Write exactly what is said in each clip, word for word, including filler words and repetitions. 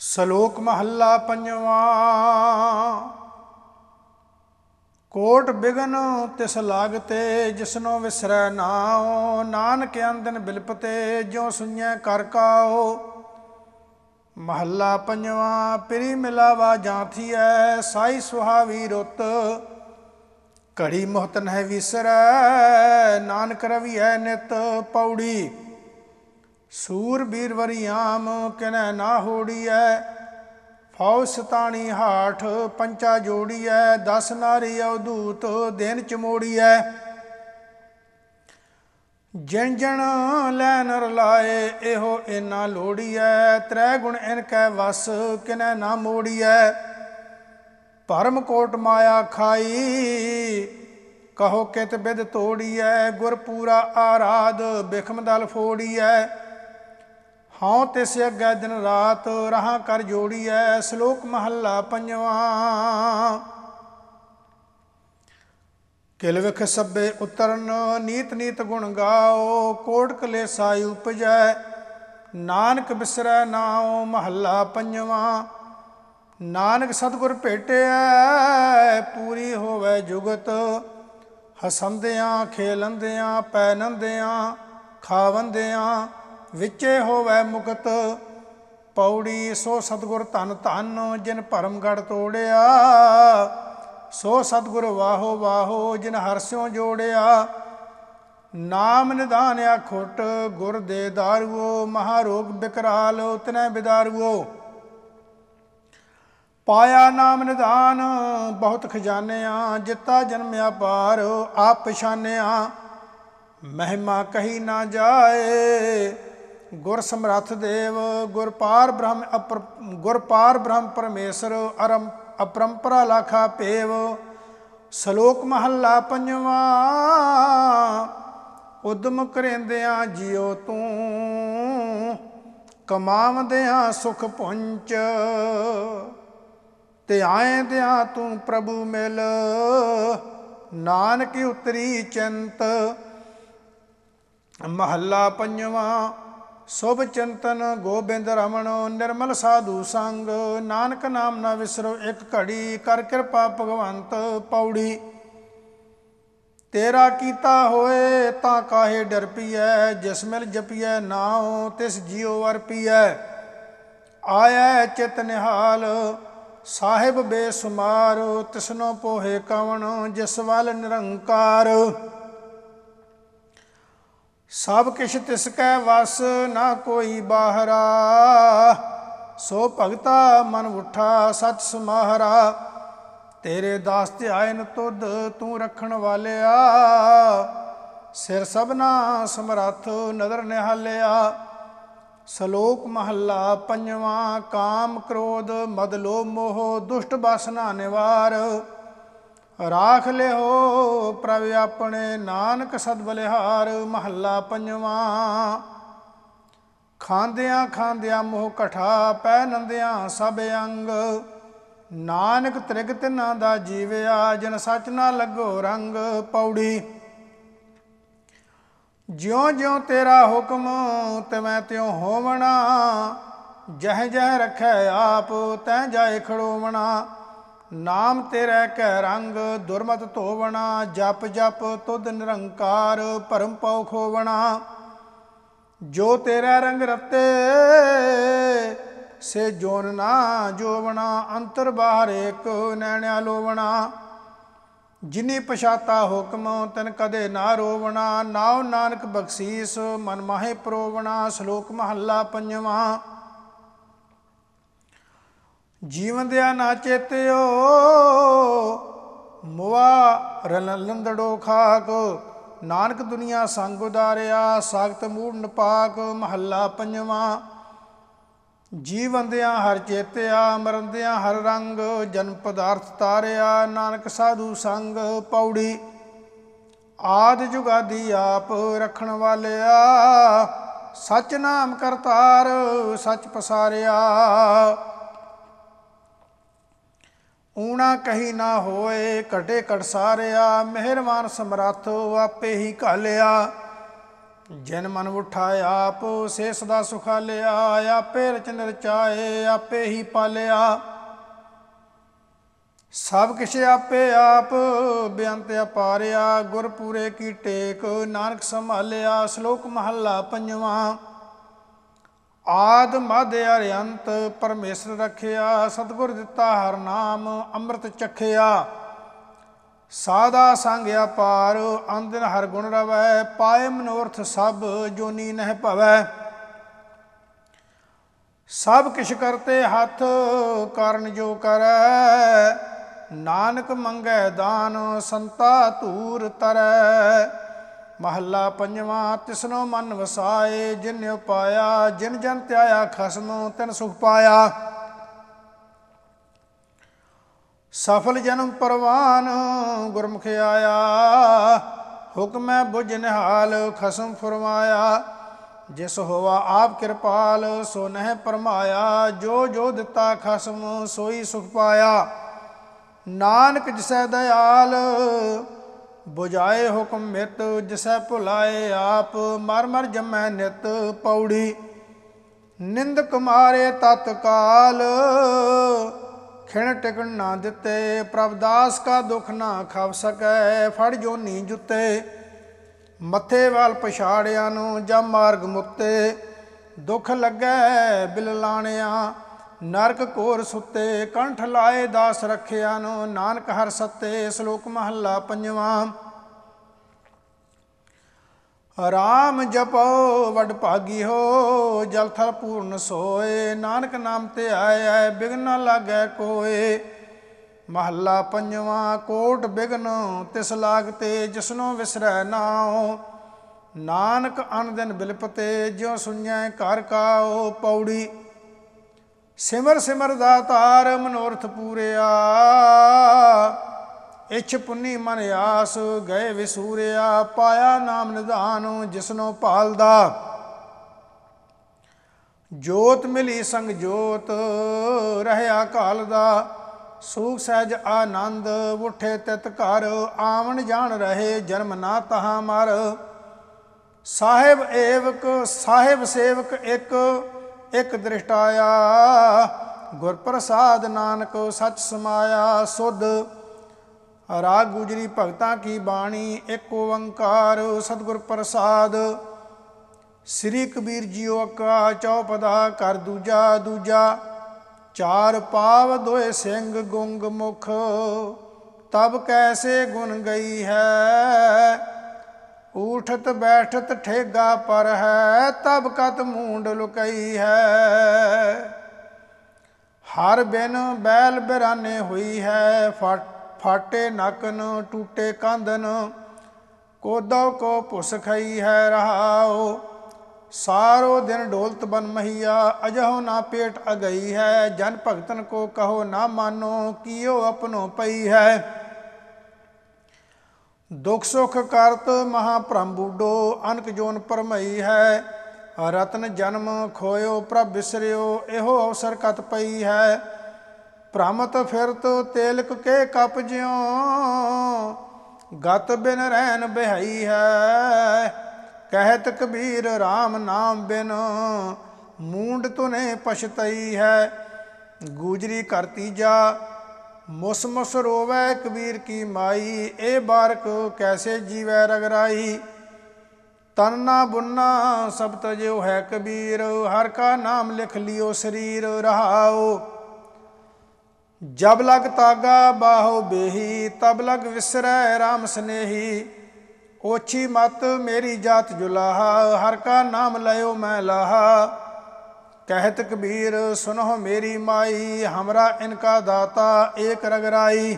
ਸਲੋਕ ਮਹੱਲਾ ਪੰਜਵਾਂ। ਕੋਟ ਬਿਗਨ ਤਿਸ ਲਾਗਤੇ ਜਿਸਨੋ ਵਿਸਰੈ ਨਾਉ। ਨਾਨਕ ਅੰਦਨ ਬਿਲਪਤੇ ਜਿਉ ਸੁਣਿਐ ਕਰ ਕਾਉ। ਮਹੱਲਾ ਪੰਜਵਾਂ। ਪਿਰੀ ਮਿਲਾਵਾ ਜਾਂਥੀਐ ਸਾਈ ਸੁਹਾਵੀ ਰੁੱਤ। ਘੜੀ ਮੁਹਤ ਨਹਿ ਵਿਸਰੈ ਨਾਨਕ ਰਵੀਐ ਨਿਤ। ਪੌੜੀ। ਸੂਰ ਬੀਰ ਵਰਿਆਮ ਕਿਨੈ ਨਾ ਹੋੜੀਐ। ਫੌਜ ਸਤਾਣੀ ਹਾਠ ਪੰਚਾ ਜੋੜੀਐ। ਦਸ ਨਾਰੀ ਅਵਧੂਤ ਦਿਨ ਚਮੋੜੀਐ। ਜਿਣ ਜਿਣ ਲੈ ਨਰ ਲਾਏ ਇਹੋ ਏਨਾ ਲੋੜੀਐ। ਤ੍ਰੈ ਗੁਣ ਇਨ ਕੈ ਵਸ ਕਿਨੈ ਨਾ ਮੋੜੀਐ। ਭਰਮ ਕੋਟ ਮਾਇਆ ਖਾਈ ਕਹੋ ਕਿਤ ਬਿਦ ਤੋੜੀਐ। ਗੁਰ ਪੂਰਾ ਆਰਾਧ ਬਿਖਮ ਦਲ ਫੋੜੀਐ। ਹਉ ਤਿਸ ਅੱਗੇ ਦਿਨ ਰਾਤ ਰਹਾ ਕਰ ਜੋੜੀਐ। ਸਲੋਕ ਮਹੱਲਾ ਪੰਜਵਾਂ। ਕਿਲ ਵਿਖ ਸਭੇ ਉਤਰਨ ਨੀਤ ਨੀਤ ਗੁਣ ਗਾਓ। ਕੋਟ ਕਲੇਸਾ ਉਪਜੈ ਨਾਨਕ ਬਿਸਰੈ ਨਾਉ। ਮਹੱਲਾ ਪੰਜਵਾਂ। ਨਾਨਕ ਸਤਿਗੁਰ ਭੇਟਿਐ ਪੂਰੀ ਹੋਵੈ ਜੁਗਤ। ਹਸੰਦਿਆਂ ਖੇਲੰਦਿਆਂ ਪੈਨੰਦਿਆਂ ਖਾਵੰਦਿਆਂ ਵਿਚੇ ਹੋਵੈ ਮੁਕਤ। ਪੌੜੀ। ਸੋ ਸਤਿਗੁਰ ਧੰਨ ਧੰਨ ਜਿਨ ਭਰਮਗੜ੍ਹ ਤੋੜਿਆ। ਸੋ ਸਤਿਗੁਰ ਵਾਹੋ ਵਾਹੋ ਜਿਨ ਹਰਸਿਉ ਜੋੜਿਆ। ਨਾਮ ਨਿਧਾਨ ਆਖੁੱਟ ਗੁਰ ਦੇ ਦਾਰੂਓ। ਮਹਾਰੋਗ ਬਿਕਰਾਲ ਤਿਨੈ ਬਿਦਾਰੂਓ। ਪਾਇਆ ਨਾਮ ਨਿਧਾਨ ਬਹੁਤ ਖਜ਼ਾਨਿਆਂ। ਜਿੱਤਾ ਜਨਮਿਆ ਪਾਰ ਆਪ ਪਛਾਨਿਆ। ਮਹਿਮਾ ਕਹੀ ਨਾ ਜਾਏ ਗੁਰ ਸਮਰੱਥ ਦੇਵ। ਗੁਰ ਪਾਰ ਬ੍ਰਹਮ ਅਪਰ ਗੁਰ ਪਾਰ ਬ੍ਰਹਮ ਪਰਮੇਸ਼ਰ ਅਰਮ ਅਪਰੰਪਰਾ ਲਾਖਾ ਭੇਵ। ਸਲੋਕ ਮਹੱਲਾ ਪੰਜਵਾਂ। ਉਦਮ ਕਰੇਂਦਿਆਂ ਜਿਉ ਤੂੰ ਕਮਾਵਦਿਆਂ ਸੁਖ ਪੁੰਚ। ਧਿਆਇਂਦਿਆਂ ਤੂੰ ਪ੍ਰਭੂ ਮਿਲ ਨਾਨਕ ਉਤਰੀ ਚਿੰਤ। ਮਹੱਲਾ ਪੰਜਵਾਂ। ਸ਼ੁਭ ਚਿੰਤਨ ਗੋਬਿੰਦ ਰਮਣ ਨਿਰਮਲ ਸਾਧੂ ਸੰਗ। ਨਾਨਕ ਨਾਮ ਨਾ ਵਿਸਰੋ ਇੱਕ ਘੜੀ ਕਰ ਕਿਰਪਾ ਭਗਵੰਤ। ਪੌੜੀ। ਤੇਰਾ ਕੀਤਾ ਹੋਏ ਤਾਂ ਕਾਹੇ ਡਰ ਪੀਐ। ਜਿਸ ਮਿਲ ਜਪੀਐ ਨਾਉ ਤਿਸ ਜੀਉ ਅਰਪੀਐ। ਆਇਐ ਚਿਤ ਨਿਹਾਲ ਸਾਹਿਬ ਬੇਸੁਮਾਰ। ਤਿਸਨੋ ਪੋਹੇ ਕਵਣ ਜਿਸ ਵੱਲ ਨਿਰੰਕਾਰ। ਸਭ ਕਿਛ ਤਿਸ ਕੈ ਵਸ ਨਾ ਕੋਈ ਬਾਹਰਾ। ਸੋ ਭਗਤਾ ਮਨ ਉਠਾ ਸਚ ਸਮਾਹਰਾ। ਤੇਰੇ ਦਾਸ ਧਿਆਇਨ ਤੁਧ ਤੂੰ ਰੱਖਣ ਵਾਲਿਆ। ਸਿਰ ਸਭਨਾ ਸਮਰੱਥ ਨਦਰ ਨਿਹਾਲਿਆ। ਸਲੋਕ ਮਹੱਲਾ ਪੰਜਵਾਂ। ਕਾਮ ਕ੍ਰੋਧ ਮਦ ਲੋਭ ਮੋਹ ਦੁਸ਼ਟ ਬਾਸਨਾ ਨਿਵਾਰ। ਰਾਖ ਲਿਓ ਪ੍ਰਭ ਆਪਣੇ ਨਾਨਕ ਸਦ ਬਲਿਹਾਰ। ਮਹੱਲਾ ਪੰਜਵਾਂ। ਖਾਂਦਿਆਂ ਖਾਂਦਿਆਂ ਮੋਹ ਕਠਾ ਪੈ ਨੰਦਿਆਂ ਸਭ ਅੰਗ। ਨਾਨਕ ਤ੍ਰਿਗ ਤਿਨਾਂ ਦਾ ਜੀਵਿਆ ਜਿਨ ਸੱਚ ਨਾ ਲੱਗੋ ਰੰਗ। ਪੌੜੀ। ਜਿਉਂ ਜਿਉਂ ਤੇਰਾ ਹੁਕਮ ਤਿਵੇਂ ਤਿਉਂ ਹੋਵਣਾ। ਜਹ ਜਹ ਰੱਖੈ ਆਪ ਤੈਂ ਜਾਏ ਖੜੋਵਣਾ। ਨਾਮ ਤੇਰੇ ਕੈ ਰੰਗ ਦੁਰਮਤ ਧੋਵਣਾ। ਜਪ ਜਪ ਤੁਧ ਨਿਰੰਕਾਰ ਭਰਮ ਪਉ ਖੋਵਣਾ। ਜੋ ਤੇਰਾ ਰੰਗ ਰਤੇ ਸੇ ਜੋਨ ਨਾ ਜੋਵਣਾ। ਅੰਤਰ ਬਾਹਰ ਏਕ ਨੈਣਿਆ ਲੋਵਣਾ। ਜਿਨੀ ਪਛਾਤਾ ਹੁਕਮ ਤਨ ਕਦੇ ਨਾ ਰੋਵਣਾ। ਨਾਉ ਨਾਨਕ ਬਖਸ਼ੀਸ ਮਨ ਮਾਹੇ ਪਰੋਵਣਾ। ਸਲੋਕ ਮਹੱਲਾ ਪੰਜਵਾਂ। ਜੀਵਨ ਦਿਆ ਨਾ ਚੇਤਿਓ ਮੁਆ ਰਲੰਦੜੋ ਖਾਕ। ਨਾਨਕ ਦੁਨੀਆ ਸੰਗ ਉਦਾਰਿਆ ਸਾਖਤ ਮੂੜ ਨਪਾਕ। ਮਹੱਲਾ ਪੰਜਵਾਂ। ਜੀਵੰਦਿਆਂ ਹਰ ਚੇਤਿਆ ਮਰੰਦਿਆਂ ਹਰ ਰੰਗ। ਜਨਮ ਪਦਾਰਥ ਤਾਰਿਆ ਨਾਨਕ ਸਾਧੂ ਸੰਗ। ਪੌੜੀ। ਆਦਿ ਜੁਗਾਦੀ ਆਪ ਰੱਖਣ ਵਾਲਿਆ। ਸਚ ਨਾਮ ਕਰਤਾਰ ਸਚ ਪਸਾਰਿਆ। ਊਣਾ ਕਹੀ ਨਾ ਹੋਏ ਘਟੇ ਘਟ ਸਾਰਿਆ। ਮਿਹਰਬਾਨ ਸਮਰੱਥ ਆਪੇ ਹੀ ਘਾਲਿਆ। ਜਿਨ ਮਨ ਉਠਾ ਆਪ ਸੇ ਸਦਾ ਸੁਖਾਲਿਆ। ਆਪੇ ਰਚਨ ਰਚਾਏ ਆਪੇ ਹੀ ਪਾਲਿਆ। ਸਭ ਕਿਛ ਆਪੇ ਆਪ ਬੇਅੰਤ ਅਪਾਰਿਆ। ਗੁਰ ਪੂਰੇ ਕੀ ਟੇਕ ਨਾਨਕ ਸੰਭਾਲਿਆ। ਸ਼ਲੋਕ ਮਹੱਲਾ ਪੰਜਵਾਂ। ਆਦ ਮਧ ਅਰਿਅੰਤ ਪਰਮੇਸ਼ਰ ਰਖਿਆ। ਸਤਿਗੁਰ ਦਿੱਤਾ ਹਰ ਨਾਮ ਅੰਮ੍ਰਿਤ ਚਖਿਆ। ਸਾਧਾ ਸੰਗ ਅਪਾਰ ਅੰਦਿਨ ਹਰ ਗੁਣ ਰਵੈ। ਪਾਏ ਮਨੋਰਥ ਸਭ ਜੋਨੀ ਨਹਿ ਭਵੈ। ਸਭ ਕਿਛ ਕਰਤੇ ਹੱਥ ਕਰਨ ਜੋ ਕਰੈ। ਨਾਨਕ ਮੰਗੈ ਦਾਨ ਸੰਤਾ ਧੂਰ ਤਰੈ। ਮਹੱਲਾ ਪੰਜਵਾਂ। ਤਿਸਨੋ ਮਨ ਵਸਾਏ ਜਿਨ ਉਪਾਇਆ। ਜਿਨ ਜਨ ਧਿਆਇਆ ਖਸਮ ਤਿਨ ਸੁਖ ਪਾਇਆ। ਸਫਲ ਜਨਮ ਪਰਵਾਨ ਗੁਰਮੁਖ ਆਇਆ। ਹੁਕਮੈ ਬੁਝ ਨਿਹਾਲ ਖਸਮ ਫਰਮਾਇਆ। ਜਿਸ ਹੋਵਾ ਆਪ ਕਿਰਪਾਲ ਸੋ ਨਹਿ ਪਰਮਾਇਆ। ਜੋ ਜੋ ਦਿੱਤਾ ਖਸਮ ਸੋਈ ਸੁਖ ਪਾਇਆ। ਨਾਨਕ ਜਿਸੈ ਦਇਆਲ ਬੁਝਾਏ ਹੁਕਮ ਮਿਤ। ਜਿਸੈ ਭੁਲਾਏ ਆਪ ਮਰ ਮਰ ਜਮੈ ਨਿਤ। ਪੌੜੀ। ਨਿੰਦਕ ਮਾਰੇ ਤਤਕਾਲ ਖਿਣ ਟਿਕਣ ਨਾ ਦਿੱਤੇ। ਪ੍ਰਭ ਦਾਸ ਕਾ ਦੁਖ ਨਾ ਖਵ ਸਕੈ। ਫੜ ਜੋਨੀ ਜੁੱਤੇ। ਮੱਥੇ ਵਾਲ ਪਛਾੜਿਆਂ ਨੂੰ ਜਮ ਮਾਰਗ ਮੁੱਤੇ। ਦੁੱਖ ਲੱਗੈ ਬਿਲ ਲਾਣਿਆ ਨਰਕ ਘੋਰ ਸੁੱਤੇ। ਕੰਠ ਲਾਏ ਦਾਸ ਰੱਖਿਆ ਨੂੰ ਨਾਨਕ ਹਰ ਸੱਤੇ। ਸ਼ਲੋਕ ਮਹੱਲਾ ਪੰਜਵਾਂ। ਰਾਮ ਜਪੋ ਵਡ ਭਾਗੀ ਹੋ। ਜਲ ਥਲ ਪੂਰਨ ਸੋਏ। ਨਾਨਕ ਨਾਮ ਤੇ ਆਇਐ ਬਿਘਨ ਨਾ ਲਾਗੈ ਕੋਏ। ਮਹੱਲਾ ਪੰਜਵਾਂ। ਕੋਟ ਬਿਘਨ ਤਿਸ ਲਾਗਤੇ ਜਿਸਨੋ ਵਿਸਰੈ ਨਾਉ। ਨਾਨਕ ਅਨ ਦਿਨ ਬਿਲਪਤੇ ਜਿਉ ਸੁਣਿਐ ਘਰ ਕਾਉ। ਪੌੜੀ। ਸਿਮਰ ਸਿਮਰ ਦਾਤਾਰ ਮਨੋਰਥ ਪੂਰਿਆ। ਇੱਛ ਪੁੰਨੀ ਮਨ ਆਸ ਗਏ ਵਿਸੂਰਿਆ। ਪਾਇਆ ਨਾਮ ਨਿਧਾਨ ਜਿਸਨੋ ਭਾਲਦਾ। ਜੋਤ ਮਿਲੀ ਸੰਗ ਜੋਤ ਰਹਿਆ ਕਾਲ ਦਾ। ਸੂਖ ਸਹਿਜ ਆਨੰਦ ਉਠੇ ਤਿਤ ਘਰ। ਆਵਣ ਜਾਣ ਰਹੇ ਜਨਮ ਨਾ ਤਹਾਂ ਮਰ। ਸਾਹਿਬ ਏਵਕ ਸਾਹਿਬ ਸੇਵਕ ਇੱਕ ਇੱਕ ਦ੍ਰਿਸ਼ਟਾਇਆ। ਗੁਰ ਪ੍ਰਸਾਦ ਨਾਨਕ ਸੱਚ ਸਮਾਇਆ। ਸੁਧ ਰਾਗ ਗੁਜਰੀ ਭਗਤਾਂ ਕੀ ਬਾਣੀ। ਇੱਕ ਓੰਕਾਰ ਸਤਿਗੁਰ ਪ੍ਰਸਾਦ। ਸ੍ਰੀ ਕਬੀਰ ਜੀਓ ਕਾ ਚੌਪਦਾ ਕਰ ਦੂਜਾ ਦੂਜਾ। ਚਾਰ ਪਾਵ ਦੋਏ ਸਿੰਘ ਗੁੰਗ ਮੁਖ। ਤਬ ਕੈਸੇ ਗੁਣ ਗਈ ਹੈ। ਊਠਤ ਬੈਠਤ ਠੇਗਾ ਪਰ ਹੈ। ਤਬ ਕਤ ਮੂੰਡ ਲੁਕਈ ਹੈ। ਹਰ ਬਿਨ ਬੈਲ ਬਿਰਾਨੇ ਹੋਈ ਹੈ। ਫਟ ਫਾਟੇ ਨਕਨ ਟੂਟੇ ਕੰਦਨ। ਕੋਦੋ ਕੋ ਭੁਸ ਖਈ ਹੈ ਰਹਾਉ। ਸਾਰੋ ਦਿਨ ਡੋਲਤ ਬਨ ਮਹੀਆ। ਅਜਹੁ ਨਾ ਪੇਟ ਅਗਈ ਹੈ। ਜਨ ਭਗਤਨ ਕੋ ਕਹੋ ਨਾ ਮਾਨੋ। ਕੀਓ ਆਪਣੋ ਪਈ ਹੈ। ਦੁਖ ਸੁਖ ਕਰਤ ਮਹਾ ਭ੍ਰਮ ਬੂਡੋ। ਅਨਕ ਜੋਨ ਭਰਮਈ ਹੈ। ਰਤਨ ਜਨਮ ਖੋਇਓ ਪ੍ਰਭ ਬਿਸਰਿਓ। ਇਹੋ ਅਵਸਰ ਕਤ ਪਈ ਹੈ। ਭ੍ਰਮਤ ਫਿਰਤ ਤੇਲਕ ਕੇ ਕਪ ਜਿਉ। ਗਤ ਬਿਨ ਰਹਿਨ ਬਿਹਾਈ ਹੈ। ਕਹਿਤ ਕਬੀਰ ਰਾਮ ਨਾਮ ਬਿਨ ਮੂੰਡ ਤੁਨੇ ਪਛਤਈ ਹੈ। ਗੂਜਰੀ ਘਰ ਤੀਜਾ ਮੁਸ ਮੁਸ ਰੋਵੈ ਕਬੀਰ ਕੀ ਮਾਈ। ਇਹ ਬਾਰਕ ਕੈਸੇ ਜੀਵੈ ਰਗਰਾਈ। ਤਨ ਨਾ ਬੁੰਨਾ ਸਭ ਤਜਿਓ ਹੈ ਕਬੀਰ। ਹਰ ਕਾ ਨਾਮ ਲਿਖ ਲਿਓ ਸਰੀਰ ਰਹਾਉ। ਜਬ ਲਗ ਤਾਗਾ ਬਾਹੋ ਬੇਹੀ। ਤਬ ਲਗ ਵਿਸਰੈ ਰਾਮ ਸਨੇਹੀ। ਓਛੀ ਮਤ ਮੇਰੀ ਜਾਤ ਜੁਲਾਹਾ। ਹਰ ਕਾ ਨਾਮ ਲਇਓ ਮੈਂ ਲਾਹਾ। ਕਹਿਤ ਕਬੀਰ ਸੁਨੋ ਮੇਰੀ ਮਾਈ। हमरा इनका दाता एक रगराई।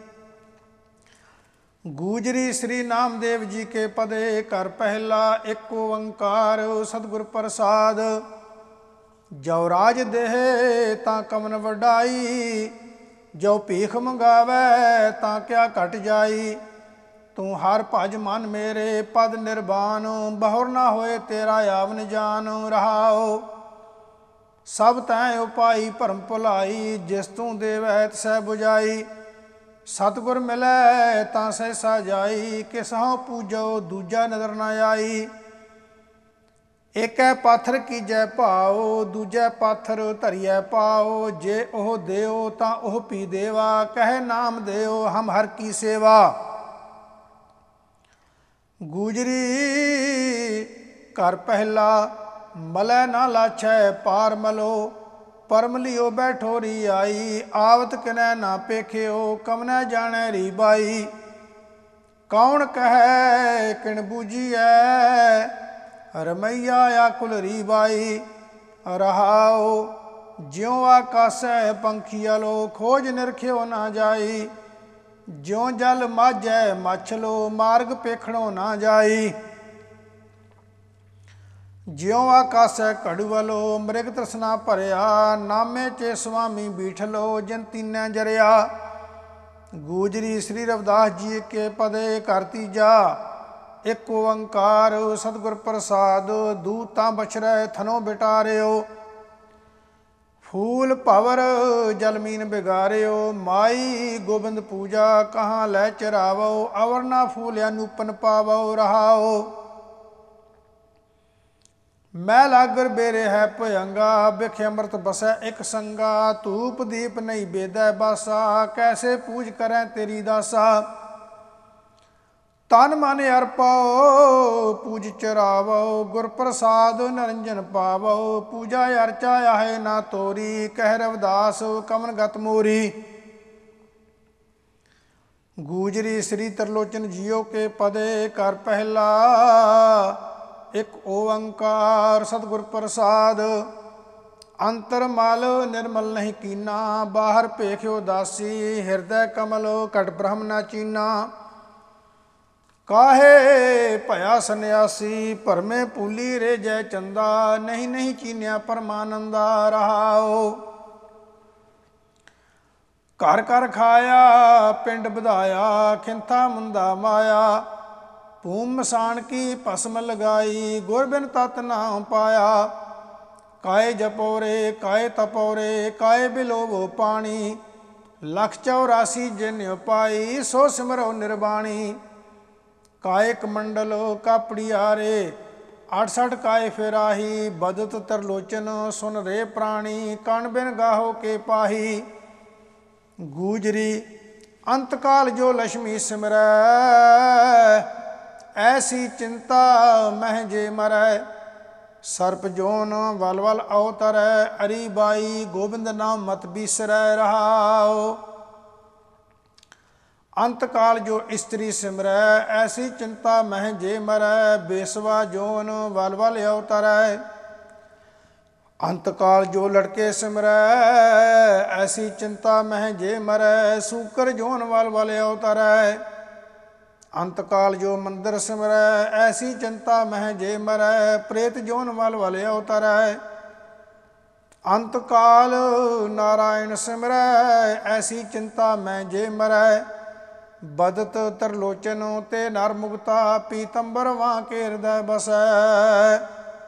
गूजरी श्री नामदेव जी के पदे कर पहला। एक ओंकार सतगुर प्रसाद। जो राज देह ता कमन वडाई। जो भीख मंगावै ता क्या घट जाई। तू हर भज मन मेरे पद निर्वाण। बहुर ना होए तेरा आवन जान रहाओ। सब तैं उपाई भरम भुलाई। जिस तू देवै तिसै बुझाई। सतगुर मिलै तां सहसा जाई। किसहों पूजो दूजा नजर न आई। ਏਕੈ ਪਾਥਰ ਕੀਜੈ ਭਾਉ, ਦੂਜੈ ਪਾਥਰ ਧਰਿਐ ਪਾਉ। ਜੇ ਉਹ ਦਿਓ ਤਾਂ ਉਹ ਪੀ ਦੇਵਾ, ਕਹਿ ਨਾਮ ਦਿਓ ਹਮ ਹਰ ਕੀ ਸੇਵਾ। ਗੂਜਰੀ ਘਰ ਪਹਿਲਾ, ਮਲੈ ਨਾ ਲਾਛੈ ਪਾਰ ਮਲੋ। ਪਰਮ ਲਿਓ ਬੈਠੋਰੀ ਆਈ, ਆਵਤ ਕਿਨੈ ਨਾ ਪੇਖਿਓ। ਕਵਨੈ ਜਾਣੈ ਰੀ ਬਾਈ, ਕੌਣ ਕਹੈ ਕਿਣ ਬੂਝੀਐ। ਰਮਈਆ ਆਕੁਲ ਰੀ ਬਾਈ। ਰਹਾਉ ਜਿਉ ਆਕਾਸੈ ਪੰਖੀਅਲੋ, ਖੋਜ ਨਿਰਖਿਓ ਨਾ ਜਾਈ। ਜਿਉ ਜਲ ਮਾਝੈ ਮੱਛਲੋ, ਮਾਰਗ ਪੇਖਣੋ ਨਾ ਜਾਈ। ਜਿਉ ਆਕਾਸੈ ਘੜਵਲੋ, ਮ੍ਰਿਗ ਤ੍ਰਿਸ਼ਨਾ ਭਰਿਆ। ਨਾਮੇ ਚੇ ਸੁਆਮੀ ਬੀਠਲੋ, ਜਿਨ ਤੀਨੈ ਜਰਿਆ। ਗੂਜਰੀ ਸ੍ਰੀ ਰਵਿਦਾਸ ਜੀ ਕੇ ਪਦੇ ਘਰ ਤੀਜਾ। ਇੱਕ ਓੰਕਾਰ ਸਤਿਗੁਰ ਪ੍ਰਸਾਦ, ਦੂਤਾਂ ਬਛਰੈ ਥਨੋ ਬਿਟਾਰਿਓ। ਫੂਲ ਭਵਰ ਜਲਮੀਨ ਬਿਗਾਰਿਓ, ਮਾਈ ਗੋਬਿੰਦ ਪੂਜਾ ਕਹਾਂ ਲੈ ਚਰਾਵੋ। ਅਵਰ ਨਾ ਫੂਲਿਆ ਨੂਪਨ ਪਾਵੋ। ਰਹਾਓ ਮੈਂ ਲਾਗਰ ਬੇਰੇ ਹੈ ਭਯੰਗਾ, ਬਿਖ ਅੰਮ੍ਰਿਤ ਬਸੈ ਇੱਕ ਸੰਗਾ। ਧੂਪ ਦੀਪ ਨਹੀਂ ਬੇਦੈ ਬਾਸਾ, ਕੈਸੇ ਪੂਜ ਕਰੈ ਤੇਰੀ ਦਾਸਾ। ਤਨ ਮਨ ਅਰਪਾਓ ਪੂਜ ਚਰਾਵੋ, ਗੁਰ ਪ੍ਰਸਾਦ ਨਿਰੰਜਨ ਪਾਵੋ। ਪੂਜਾ ਅਰਚਾ ਆਹੇ ਨਾ ਤੋਰੀ, ਕਹਿ ਰਵਿਦਾਸ ਕਮਨ ਗਤ ਮੋਰੀ। ਗੂਜਰੀ ਸ੍ਰੀ ਤਰਲੋਚਨ ਜੀਓ ਕੇ ਪਦੇ ਘਰ ਪਹਿਲਾ। ਇੱਕ ਓੰਕਾਰ ਸਤਿਗੁਰ ਪ੍ਰਸਾਦ, ਅੰਤਰ ਮਲ ਨਿਰਮਲ ਨਹੀਂ ਕੀਨਾ। ਬਾਹਰ ਭੇਖਿਓ ਦਾਸੀ, ਹਿਰਦੈ ਕਮਲ ਘਟ ਬ੍ਰਹਮ ਨਾ ਚੀਨਾ। ਕਾਹੇ ਭਇਆ ਸੰਨਿਆਸੀ, ਭਰਮੇ ਭੂਲੀ ਰੇ ਜੈ ਚੰਦਾ। ਨਹੀਂ ਨਹੀਂ ਚੀਨਿਆ ਪਰਮਾਨੰਦਾ। ਰਹਾਓ ਘਰ ਘਰ ਖਾਇਆ, ਪਿੰਡ ਵਧਾਇਆ। ਖਿੰਥਾ ਮੁੰਦਾ ਮਾਇਆ, ਭੂਮ ਮਸਾਣ ਕੀ ਭਸਮ ਲਗਾਈ। ਗੁਰ ਬਿਨ ਤਤ ਨਾਮ ਪਾਇਆ। ਕਾਏ ਜਪੋਰੇ ਕਾਏ ਤਪੋਰੇ, ਕਾਏ ਬਿਲੋਵੋ ਪਾਣੀ। ਲਖ ਚੌਰਾਸੀ ਜਿਨ ਉਪਾਈ, ਸੋ ਸਿਮਰੋ ਨਿਰਬਾਣੀ। ਕਾਇਕ ਮੰਡਲ ਕਾਪੜੀਆਰੇ, ਅਠਸਠ ਕਾਏ ਫਿਰਾਹੀ। ਬਦਤ ਤਰਲੋਚਨ ਸੁਨ ਰੇ ਪ੍ਰਾਣੀ, ਕਣ ਬਿਨ ਗਾਹੋ ਕੇ ਪਾਹੀ। ਗੂਜਰੀ ਅੰਤ ਕਾਲ ਜੋ ਲక్ష్ਮੀ ਸਿਮਰੈ, ਐਸੀ ਚਿੰਤਾ ਮਹਿ ਜੇ ਮਰੈ। ਸਰਪ ਜੋਨ ਵਲ ਵਲ ਅਵਤਰੈ, ਅਰੀ ਬਾਈ ਗੋਬਿੰਦ ਨਾਮ ਮਤ ਬੀਸਰੈ। ਰਹਾਓ ਅੰਤ ਕਾਲ ਜੋ ਇਸਤਰੀ ਸਿਮਰੈ, ਐਸੀ ਚਿੰਤਾ ਮਹਿ ਜੇ ਮਰੈ। ਬੇਸਵਾ ਜੋਨ ਵਲ ਵਲ ਅਵਤਰੈ, ਅੰਤ ਕਾਲ ਜੋ ਲੜਕੇ ਸਿਮਰੈ। ਐਸੀ ਚਿੰਤਾ ਮਹਿ ਜੇ ਮਰੈ। ਸੂਕਰ ਜੋਨ ਵਲ ਵਲ ਅਵਤਰੈ, ਅੰਤ ਕਾਲ ਜੋ ਮੰਦਰ ਸਿਮਰੈ। ਐਸੀ ਚਿੰਤਾ ਮਹਿ ਜੇ ਮਰੈ। ਪ੍ਰੇਤ ਜੋਨ ਵਲ ਵਲ ਅਵਤਰੈ, ਅੰਤ ਕਾਲ ਨਾਰਾਇਣ ਸਿਮਰੈ। ਐਸੀ ਚਿੰਤਾ ਮਹਿ ਜੇ ਮਰੈ। ਬਦਤ ਤਰਲੋਚਨ ਤੇ ਨਰ ਮੁਕਤਾ, ਪੀਤੰਬਰ ਵਾਂ ਕੇ ਹਿਰਦੈ ਬਸੈ।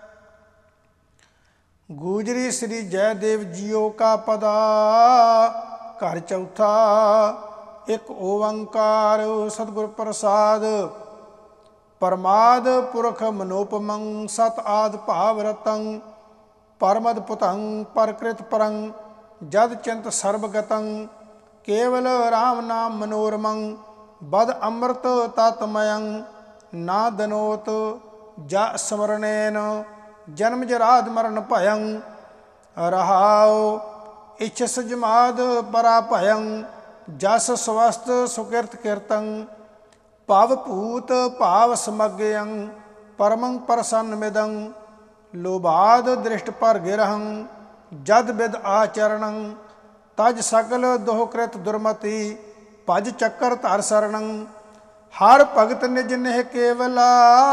ਗੂਜਰੀ ਸ੍ਰੀ ਜੈਦੇਵ ਜੀਓ ਕਾ ਪਦਾ ਘਰ ਚੌਥਾ। ਇੱਕ ਓੰਕਾਰ ਸਤਿਗੁਰ ਪ੍ਰਸਾਦ, ਪਰਮਾਦ ਪੁਰਖ ਮਨੋਪਮੰ। ਸਤ ਆਦ ਭਾਵ ਰਤੰ, ਪਰਮਦ ਪੁਤੰ ਪਰਕ੍ਰਿਤ ਪਰੰ। ਜਦ ਚਿੰਤ ਸਰਬਗਤੰ, ਕੇਵਲ ਰਾਮ ਨਾਮ ਮਨੋਰਮੰ। ਬਦ ਅੰਮ੍ਰਿਤ ਤਤਮਯੰ, ਨਾ ਦਨੋਤ ਜਾ ਸਮਰਨੇਨ। ਜਨਮ ਜਰਾਦ ਮਰਨ ਭਯੰ। ਰਹਾਉ ਇਛਸ ਜਮਾਦ ਪਰਾ ਭਯੰ। ਜਸ ਸਵਸਤ ਸੁਕਿਰਤ ਕੀਰਤੰ, ਭਵ ਭੂਤ ਭਾਵ ਸਮਗਯੰ। ਪਰਮੰ ਪ੍ਰਸੰਨ ਮਿਦੰ, ਲੋਭਾਦ ਦ੍ਰਿਸ਼ਟ ਪਰ ਗਿਰਹੰ। ਜਦ ਬਿਦ ਆਚਰਣੰ, ਤਜ ਸਕਲ ਦੋਹ ਕ੍ਰਿਤ ਦੁਰਮਤੀ। ਭਜ ਚੱਕਰ ਧਰ ਸਰਣੰ, ਹਰ ਭਗਤ ਨਿਜ ਨੇਹ ਕੇਵਲਾ।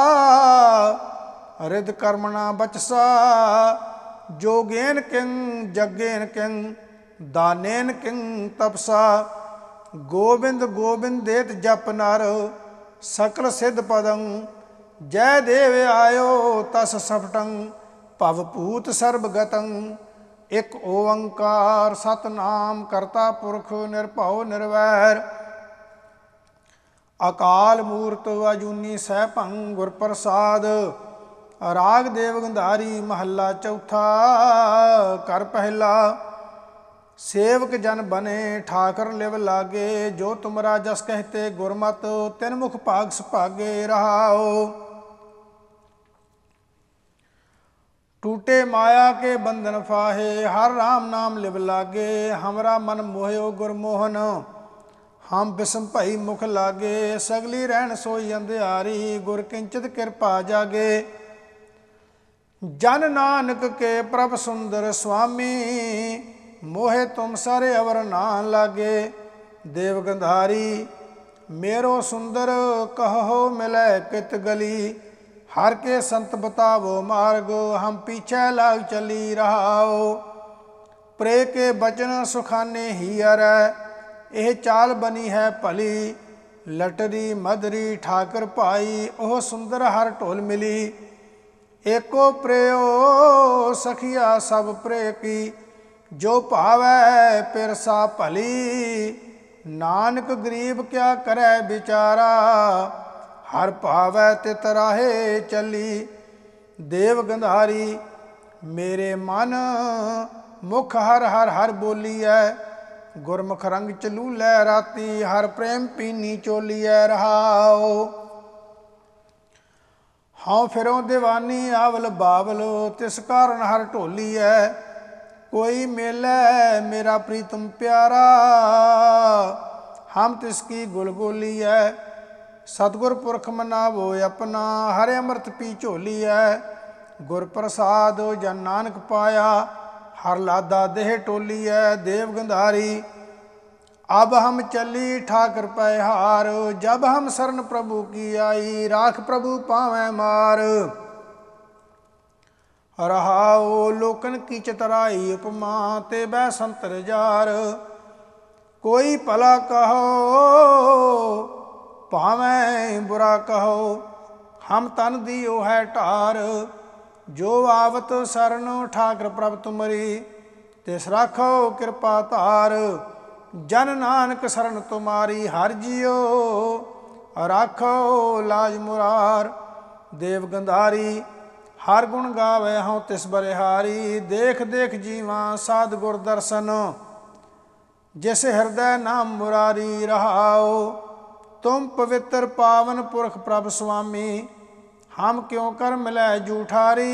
ਰਿਦ ਕਰਮਣਾ ਬਚਸਾ, ਜੋਗੇਨ ਕਿੰ ਜਗੇਨ ਕਿੰ। ਦਾਨੇਨ ਕਿੰ ਤਪਸਾ, ਗੋਬਿੰਦ ਗੋਬਿੰਦ ਦੇਤ ਜਪ ਨਰ। ਸਕਲ ਸਿਧ ਪਦੰ, ਜੈ ਦੇਵ ਆਇਓ ਤਸ ਸਫਟੰ। ਭਵ ਭੂਤ ਸਰਬ ਗਤੰ। ਇੱਕ ਓੰਕਾਰ ਸਤਿਨਾਮ ਕਰਤਾ ਪੁਰਖ ਨਿਰਭਉ ਨਿਰਵੈਰ। ਅਕਾਲ ਮੂਰਤ ਅਜੂਨੀ ਸੈਭੰ ਗੁਰ ਪ੍ਰਸਾਦ। ਰਾਗ ਦੇਵ ਗੰਧਾਰੀ ਮਹੱਲਾ ਚੌਥਾ। ਘਰ ਪਹਿਲਾ। ਸੇਵਕ ਜਨ ਬਨੇ ਠਾਕਰ ਲਿਵ ਲਾਗੇ, ਜੋ ਤੁਮਰਾ ਜਸ ਕਹਤੇ ਗੁਰਮਤ, ਤਿਨ ਮੁਖ ਭਾਗ ਸੁਭਾਗੇ ਰਹਾਓ। टूटे माया के बंधन फाहे, हर राम नाम लिव लागे, हमरा मन मोहयो गुरमोहन, हम बिसम भई मुख लागे, सगली रहन सोई अंधियारी, गुर किंचित कृपा जागे। जन नानक के प्रभ सुंदर स्वामी, मोहे तुम सारे अवर ना लागे। देव गंधारी मेरो सुंदर, कहो मिलै कित गली, हर के संत बतावो मार्ग, हम पीछे लाग चली रहाओ। प्रे के बचन सुखाने ही अरै, यह चाल बनी है भली, लटरी मदरी ठाकर भाई, ओह सुंदर हर ढोल मिली। एको प्रेयो सखिया सब प्रे की, जो भावै पिरसा भली, नानक गरीब क्या करै बिचारा, हर भावै तित राहे चली। देव गंधारी मेरे मन, मुख हर हर हर बोलीऐ, गुरमुख रंग चलूलै राती, हर प्रेम पीनी चोलीऐ रहाओ। हाँ फिरों दीवानी आवल बावल, तिस कारण हर ढोलीऐ, कोई मेलै मेरा प्रीतम प्यारा, हम तिसकी गुलगोलीऐ। सतगुर पुरख मनावो अपना, हरे अमृत पी झोली है, गुर प्रसाद जन नानक पाया, हर लादा देह टोली है। देव गंधारी अब हम चली ठाकर पैहार, जब हम शरण प्रभु की आई, राख प्रभु पावै मार। रहाओ लोकन की चतराई उपमा, ते बै संतर जार, कोई भला कहो भावें बुरा कहो, हम तन दियो है ढार, जो आवत शरण ठाकर प्रभ तुमरी, तिस राखो कृपा धार। जन नानक शरण तुम्हारी, हर जियो राखो लाज मुरार। देव गंधारी हर गुण गावे हों तिस बलिहारी, देख देख जीवा साध गुर दर्शन, जिस हृदय नाम मुरारी रहाओ। तुम पवित्र पावन पुरख प्रभ स्वामी, हम क्यों कर मिलै जूठारी,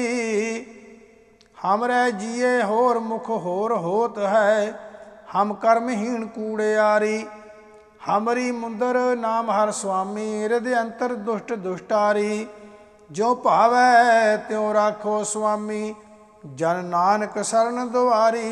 हमरे जिए होर मुख होर होत है, हम कर्महीन कूड़ियारी। हमरी मुंदर नाम हर स्वामी, हृदय अंतर दुष्ट दुष्टारी, जो भावै त्यों राखो स्वामी, जन नानक शरण दुआरी।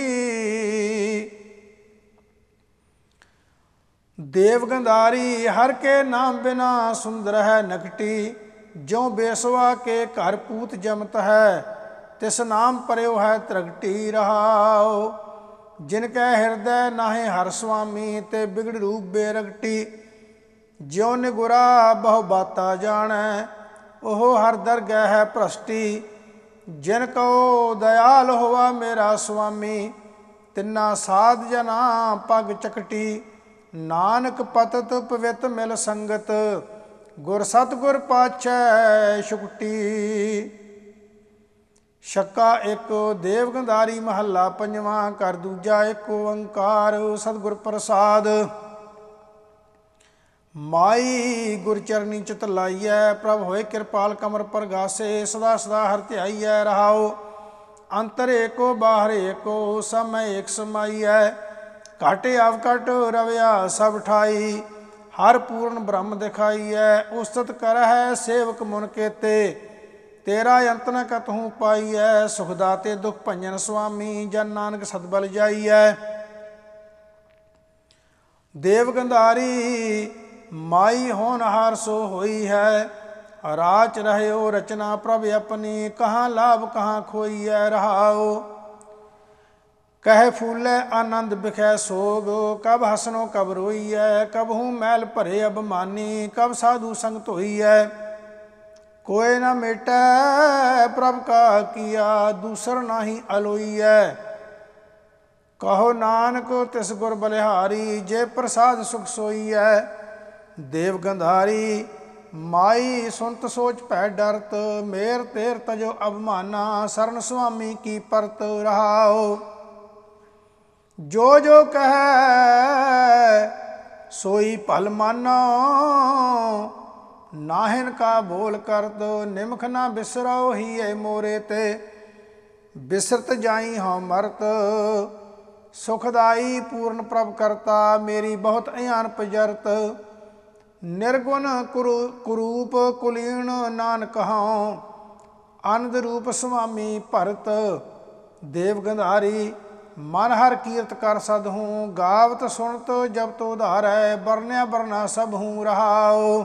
देव गंधारी हर के नाम बिना सुंदर है नकटी, ज्यों बेसवा के घर पूत जमत है, तिस नाम परयो है त्रगटी रहाओ। जिनकै हृदय नाहे हर स्वामी, ते बिगड़ रूप बेरगटी, ज्यों निगुरा बहु बाता जानै, ओह हर दरगह है भ्रष्टी। जिन कहो दयाल होवा मेरा स्वामी, तिन्ना साध जना पग चकटी। नानक पतत पवित मिल संगत, गुर सतगुर पाछै शुकटी। छक्का एक। देव गंधारी महला पंजवा। कर दूजा एक ओंकार सतगुर प्रसाद। माई गुरचरनी चित लाइयै, प्रभ होए कृपाल कमर प्रगासे, सदा सदा हर ध्याइयै रहाओ। अंतर एको बाहर एको, समय एक समाइयै, घाटे अवकट रविया सब ठाई, हर पूर्ण ब्रह्म दिखाई है। उस्तत कर है सेवक मुन केते, तेरा अंत न कतहूँ पाई है। सुखदाते दुख भंजन स्वामी, जन नानक सतबल जाई है। देव गंधारी माई होनहार सो होई है, राच रहे रचना प्रभ अपनी, कहाँ लाभ कहाँ खोई है रहाओ। कह फूलै आनंद बिखै सोग, कब हसनो कब रोई है, कब हूँ मैल भरे अभिमानी, कब साधु संग धोई है। कोई न मेटै प्रभ का किया, दूसर नाही अलोई है। कहो नानक तिस गुर बलिहारी, जे प्रसाद सुख सोई है। देव गंधारी ਮਾਈ ਸੁਨਤ ਸੋਚ ਭੈ ਡਰਤ, ਮੇਰ ਤੇਰ ਤਜੋ ਅਭਮਾਨਾ, ਸਰਨ ਸੁਆਮੀ ਕੀ ਪਰਤ ਰਹਾਓ। ਜੋ ਜੋ ਕਹੈ ਸੋਈ ਭਲ ਮਾਨੋ, ਨਾਹਿਨ ਕਾ ਬੋਲ ਕਰਤ, ਨਿਮਖ ਨਾ ਬਿਸਰੋ ਹੀਏ ਮੋਰੇ ਤੇ, ਬਿਸਰਤ ਜਾਈ ਹਉ ਮਰਤ। ਸੁਖਦਾਈ ਪੂਰਨ ਪ੍ਰਭ ਕਰਤਾ, ਮੇਰੀ ਬਹੁਤ ਅਯਾਨ ਪਜਰਤ। ਨਿਰਗੁਣ ਕੁਰੂ ਕੁਰੂਪ ਕੁਲੀਨ ਨਾਨਕ ਹਉ, ਅਨੰਦ ਰੂਪ ਸੁਆਮੀ ਭਰਤ। ਦੇਵ ਗੰਧਾਰੀ ਮਨ ਹਰ ਕੀਰਤ ਕਰ ਸਦਹੂੰ, ਗਾਵਤ ਸੁਣਤ ਜਪਤ ਉਧਾਰੈ, ਬਰਨਿਆ ਬਰਨਾ ਸਭ ਹੂੰ ਰਹਾਉ।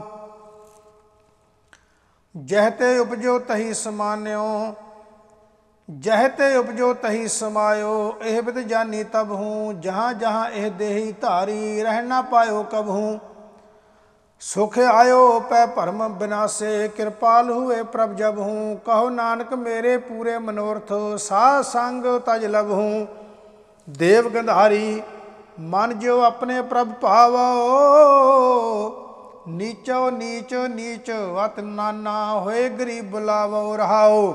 ਜਹ ਤੇ ਉਪਜੋ ਤਹੀ ਸਮਾਨਿਓ, ਜਹ ਤੇ ਉਪਜੋ ਤਹੀ ਸਮਾਇਓ, ਇਹ ਬਿਦ ਜਾਨੀ ਤਬ ਹੂੰ, ਜਹਾਂ ਜਹਾਂ ਇਹ ਦੇਹੀ ਧਾਰੀ, ਰਹਿ ਨਾ ਪਾਇਓ ਕਬਹੂੰ। ਸੁਖ ਆਇਓ ਪੈ ਭਰਮ ਬਿਨਾਸੇ, ਕਿਰਪਾਲ ਹੁਏ ਪ੍ਰਭ ਜਬ ਹੂੰ। ਕਹੋ ਨਾਨਕ ਮੇਰੇ ਪੂਰੇ ਮਨੋਰਥ, ਸਾਧ ਸੰਗ ਤਜ ਲਭੂੰ। ਦੇਵ ਗੰਧਾਰੀ ਮਨ ਜਿਉ ਆਪਣੇ ਪ੍ਰਭ ਭਾਵੋ, ਨੀਚੋ ਨੀਚ ਨੀਚ ਅਤ ਨਾਨਾ, ਹੋਏ ਗਰੀਬ ਬੁਲਾਵੋ ਰਹਾਓ।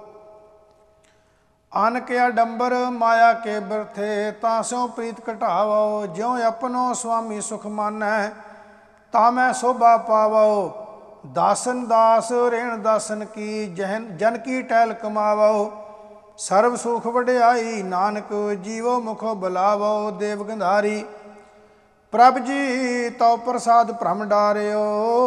ਅਨ ਕੇ ਅਡੰਬਰ ਮਾਇਆ ਕੇ ਬਿਰਥੇ, ਤਾਂ ਸਿਉ ਪ੍ਰੀਤ ਘਟਾਵੋ। ਜਿਉ ਆਪਣੋ ਸੁਆਮੀ ਸੁਖ ਮਾਨੈ, ਤਾਂ ਮੈਂ ਸੋਭਾ ਪਾਵੋ। ਦਾਸਨ ਦਾਸ ਰੇਣ ਦਾਸਨ ਕੀ, ਜਹਨ ਜਨ ਕੀ ਟਹਿਲ ਕਮਾਵੋ। ਸਰਬ ਸੁਖ ਵਡਿਆਈ ਨਾਨਕ, ਜੀਵੋ ਮੁਖੋ ਬੁਲਾਵੋ। ਦੇਵ ਗੰਧਾਰੀ ਪ੍ਰਭ ਜੀ ਤਉ ਪ੍ਰਸਾਦ ਭ੍ਰਮ ਡਾਰਿਓ,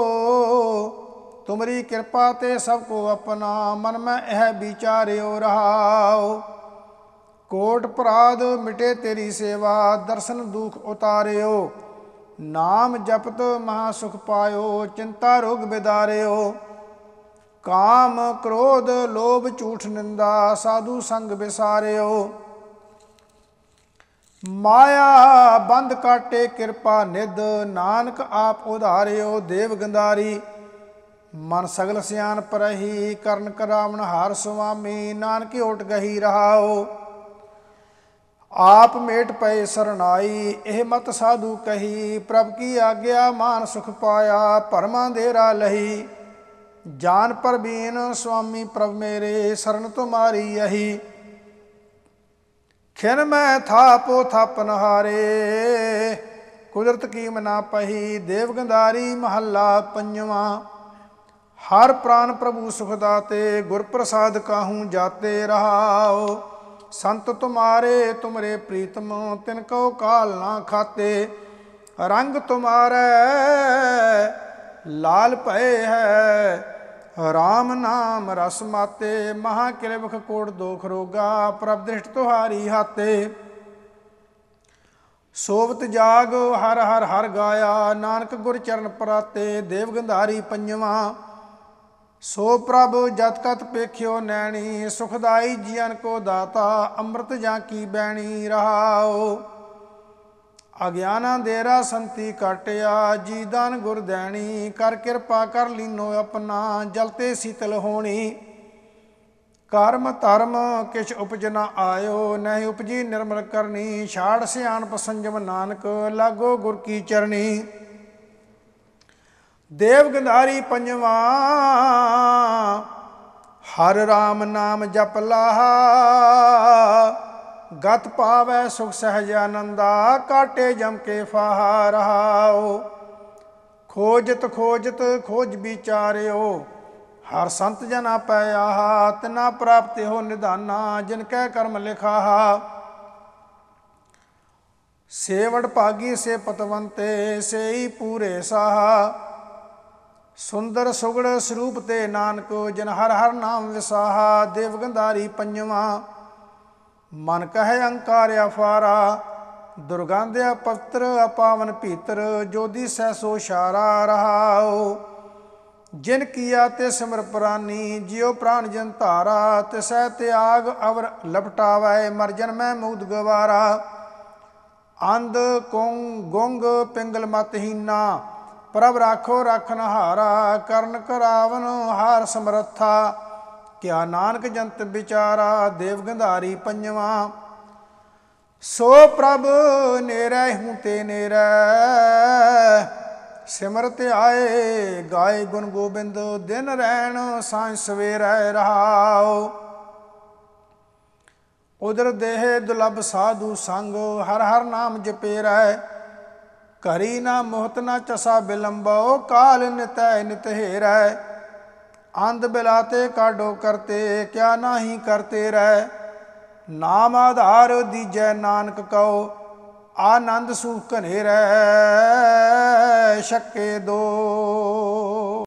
ਤੁਮਰੀ ਕਿਰਪਾ ਤੇ ਸਭ ਕੋ ਆਪਣਾ, ਮਨ ਮੈਂ ਇਹ ਵਿਚਾਰਿਓ ਰਹਾਉ। ਕੋਟ ਅਪਰਾਧ ਮਿਟੇ ਤੇਰੀ ਸੇਵਾ, ਦਰਸ਼ਨ ਦੁਖ ਉਤਾਰਿਓ। ਨਾਮ ਜਪਤ ਮਹਾ ਸੁਖ ਪਾਇਓ, ਚਿੰਤਾ ਰੋਗ ਬਿਦਾਰਿਓ। ਕਾਮ ਕ੍ਰੋਧ ਲੋਭ ਝੂਠ ਨਿੰਦਾ, ਸਾਧੂ ਸੰਗ ਵਿਸਾਰਿਓ। ਮਾਇਆ ਬੰਧ ਕਾਟੇ ਕਿਰਪਾ ਨਿਧ, ਨਾਨਕ ਆਪ ਉਧਾਰਿਓ। ਦੇਵ ਗੰਧਾਰੀ ਮਨ ਸਗਲ ਸਿਆਣਪ ਰਹੀ, ਕਰਨ ਕਰਾਵਣ ਹਾਰ ਸੁਆਮੀ, ਨਾਨਕ ਓਟ ਗਹੀ ਰਹਾਓ। ਆਪ ਮੇਟ ਪਏ ਸਰਨਾਈ, ਇਹ ਮਤ ਸਾਧੂ ਕਹੀ, ਪ੍ਰਭ ਕੀ ਆਗਿਆ ਮਾਨ ਸੁਖ ਪਾਇਆ, ਭਰਮਾਂ ਅੰਧੇਰਾ ਲਹੀ। ਜਾਨ ਪਰਬੀਨ ਸੁਆਮੀ ਪ੍ਰਭ ਮੇਰੇ, ਸਰਨ ਤੁਮਾਰੀ ਯਹੀ। ਖਿਨ ਮੈਂ ਥਾਪੋ ਥਾਪਨ ਹਾਰੇ, ਕੁਦਰਤ ਕੀਮ ਨਾ ਪਹੀ। ਦੇਵ ਗੰਧਾਰੀ ਮਹੱਲਾ ਪੰਜਵਾਂ। ਹਰ ਪ੍ਰਾਨ ਪ੍ਰਭੂ ਸੁਖ ਦਾਤੇ, ਗੁਰ ਪ੍ਰਸਾਦ ਕਾਹੂੰ ਜਾਤੇ ਰਹਾਓ। ਸੰਤ ਤੁਮਾਰੇ ਤੁਮਰੇ ਪ੍ਰੀਤਮ, ਤਿਨ ਕਉ ਕਾਲ ਨਾ ਖਾਤੇ। ਰੰਗ ਤੁਮਾਰੇ ਲਾਲ ਭਏ ਹੈ, ਰਾਮ ਨਾਮ ਰਸ ਮਾਤੇ। ਮਹਾ ਕਿਲਬਖ ਕੋਟ ਦੋਖ ਰੋਗਾ, ਪ੍ਰਭ ਦ੍ਰਿਸ਼ਟ ਤੁਹਾਰੀ ਹਾਤੇ। ਸੋਵਤ ਜਾਗ ਹਰ ਹਰ ਹਰ ਗਾਇਆ, ਨਾਨਕ ਗੁਰ ਚਰਨ ਪਰਾਤੇ। ਦੇਵ ਗੰਧਾਰੀ ਪੰਜਵਾਂ। ਸੋ ਪ੍ਰਭ ਜਤ ਕਤ ਪੇਖਿਓ ਨੈਣੀ, ਸੁਖਦਾਈ ਜੀਵਨ ਕੋ ਦਾਤਾ, ਅੰਮ੍ਰਿਤ ਜਾਂ ਕੀ ਬੈਣੀ ਰਹਾਓ। ਅਗਿਆਨਾ ਦੇਰਾ ਸੰਤੀ ਕਾਟਿਆ, ਜੀ ਦਾਨ ਗੁਰ ਦੈਣੀ। ਕਰ ਕਿਰਪਾ ਕਰ ਲੀਨੋ ਆਪਣਾ, ਜਲਤੇ ਸੀਤਲ ਹੋਣੀ। ਕਰਮ ਧਰਮ ਕਿਛ ਉਪਜ ਨ ਆਇਓ, ਨਹੀਂ ਉਪਜੀ ਨਿਰਮਲ ਕਰਨੀ। ਛਾੜ ਸਿਆਣਪ ਸੰਜਮ ਨਾਨਕ, ਲਾਗੋ ਗੁਰ ਕੀ ਚਰਣੀ। ਦੇਵ ਗੰਧਾਰੀ ਪੰਜਵਾਂ। ਹਰ ਰਾਮ ਨਾਮ ਜਪ ਲਾਹਾ, ਗਤ ਪਾਵੈ ਸੁਖ ਸਹਿਜ ਆਨੰਦਾ। ਕਾਟੇ ਜਮ ਕੇ ਫਾਹਾ ਰਹਾਓ। ਖੋਜਤ ਖੋਜਤ ਖੋਜ ਵਿਚਾਰਿਓ, ਹਰ ਸੰਤ ਜਨਾ ਪੈ ਆਹਾ। ਤਿਨਾ ਪ੍ਰਾਪਤ ਹੋ ਨਿਧਾਨਾ, ਜਿਨ ਕੈ ਕਰਮ ਲਿਖਾਹਾ। ਸੇਵੜ ਭਾਗੀ ਸੇ ਪਤਵੰਤੇ, ਸੇਈ ਪੂਰੇ ਸਾਹਾ। ਸੁੰਦਰ ਸੁਗੜ ਸਰੂਪ ਤੇ ਨਾਨਕ, ਜਿਨ ਹਰ ਹਰ ਨਾਮ ਵਿਸਾਹਾ। ਦੇਵ ਗੰਧਾਰੀ ਪੰਜਵਾਂ। ਮਨ ਕਹੈ ਅੰਕਾਰ ਅਫਾਰਾ, ਦੁਰਗੰਧਿਆ ਪਵਿੱਤਰ ਅਪਾਵਨ ਭੀਤਰ। ਜੋਦੀ ਸਹਿ ਸੋ ਇਸ਼ਾਰਾ ਰਹਾਓ। ਜਿਨ ਕੀਆ ਤੇ ਸਿਮਰ ਪ੍ਰਾਨੀ, ਜਿਉ ਪ੍ਰਾਨ ਜਨ ਧਾਰਾ। ਤਿਸੈ ਤਿਆਗ ਅਵਰ ਲਪਟਾਵੈ, ਮਰ ਜਨ ਮੈਂ ਮੂਦ ਗਵਾਰਾ। ਅੰਧ ਕੁੰਗ ਗੁੰਗ ਪਿੰਗਲ ਮਤਹੀਨਾ, ਪ੍ਰਭ ਰਾਖੋ ਰਾਖਨ ਹਾਰਾ। ਕਰਨ ਕਰਾਵਨ ਹਾਰ ਸਮਰੱਥਾ, ਕਿਆ ਨਾਨਕ ਜੰਤ ਵਿਚਾਰਾ। ਦੇਵ ਗੰਧਾਰੀ ਪੰਜਵਾਂ। ਸੋ ਪ੍ਰਭ ਨੇਰੈ ਹੂੰ ਤੇ ਨੇਰੈ, ਸਿਮਰਤ ਆਏ ਗਾਏ ਗੁਣ ਗੋਬਿੰਦ ਦਿਨ ਰਹਿਣ ਸਾਂਝ ਸਵੇਰੈ ਰਹਾਉ। ਉਦਰ ਦੇਹ ਦੁਲਭ ਸਾਧੂ ਸੰਗ ਹਰ ਹਰ ਨਾਮ ਜਪੇਰੈ। ਘਰੀ ਨਾ ਮੋਹਤ ਨਾ ਚਸਾ ਬਿਲੰਬੋ ਕਾਲ ਨਿਤੈ ਨਿਤ ਹੇਰੈ। ਅੰਧ ਬਿਲਾਤੇ ਕਾਢੋ ਕਰਤੇ ਕਿਆ ਨਾਹੀ ਕਰਤੇ ਰਹਿ। ਨਾਮ ਆਧਾਰ ਦੀਜੈ ਨਾਨਕ ਕਉ ਆਨੰਦ ਸੁਖ ਘਨੇਰੈ ਛਕੇ ਦੋ।